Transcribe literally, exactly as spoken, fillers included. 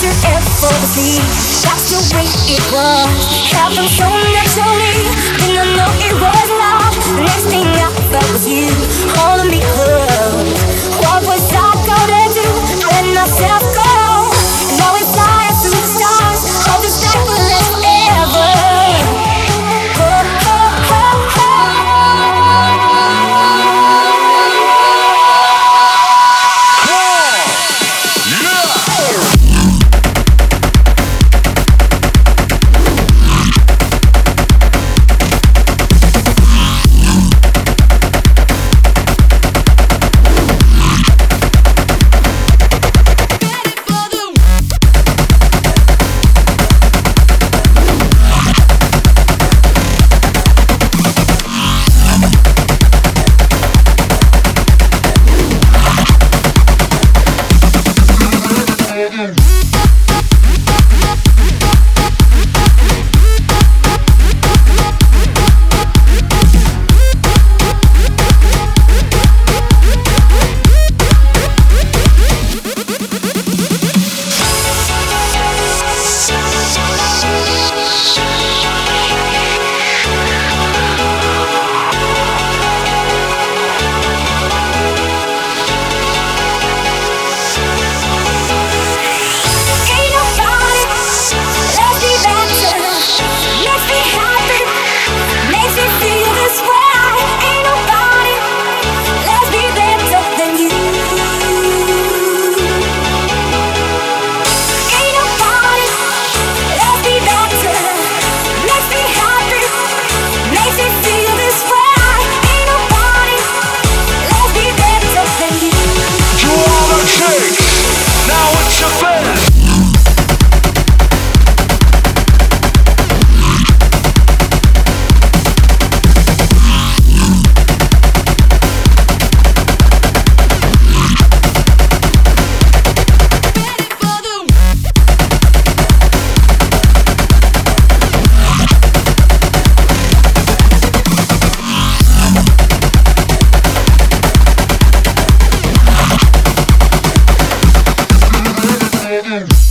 should effortlessly. That's the way it was. Happened so naturally. Didn't know it was love. Next thing I felt was you holding me close. What was I gonna do? I let myself go. And now we're flying through the stars. Hope this night will last forever. Oh, oh, oh, oh. Mm-hmm.